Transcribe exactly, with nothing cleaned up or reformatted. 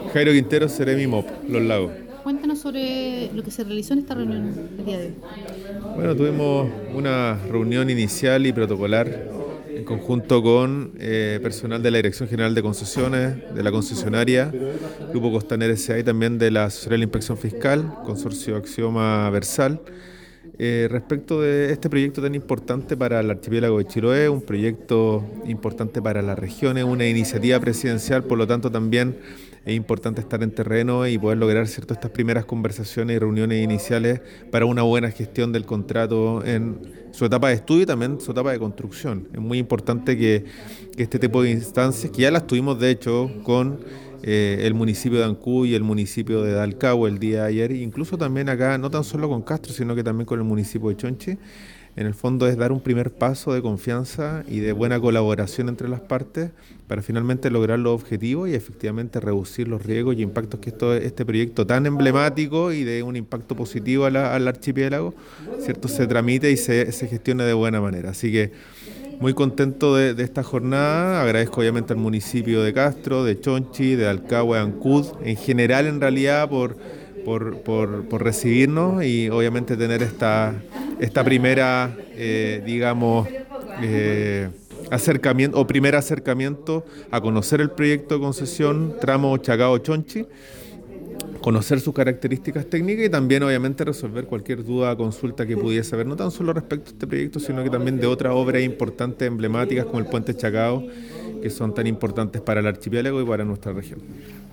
Jairo Quintero, Seremi M O P, Los Lagos. Cuéntanos sobre lo que se realizó en esta reunión el día de hoy. Bueno, tuvimos una reunión inicial y protocolar en conjunto con eh, personal de la Dirección General de Concesiones, de la concesionaria, Grupo Costanera S A y también de la Asesoría de la Inspección Fiscal, Consorcio Axioma Versal, eh, respecto de este proyecto tan importante para el archipiélago de Chiloé, un proyecto importante para las regiones, una iniciativa presidencial, por lo tanto también es importante estar en terreno y poder lograr, ¿cierto?, estas primeras conversaciones y reuniones iniciales para una buena gestión del contrato en su etapa de estudio y también su etapa de construcción. Es muy importante que, que este tipo de instancias, que ya las tuvimos de hecho con eh, el municipio de Ancud y el municipio de Dalcahue el día de ayer, incluso también acá, no tan solo con Castro, sino que también con el municipio de Chonchi. En el fondo es dar un primer paso de confianza y de buena colaboración entre las partes para finalmente lograr los objetivos y efectivamente reducir los riesgos y impactos que esto, este proyecto tan emblemático y de un impacto positivo a la- al archipiélago, ¿cierto?, se tramite y se, se gestione de buena manera. Así que muy contento de, de esta jornada. Agradezco obviamente al municipio de Castro, de Chonchi, de Alcagüe, Ancud, en general en realidad por, por, por, por recibirnos y obviamente tener esta, esta primera, eh, digamos, eh, acercamiento o primer acercamiento a conocer el proyecto de concesión tramo Chacao-Chonchi, conocer sus características técnicas y también obviamente resolver cualquier duda o consulta que pudiese haber, no tan solo respecto a este proyecto, sino que también de otras obras importantes, emblemáticas como el Puente Chacao, que son tan importantes para el archipiélago y para nuestra región.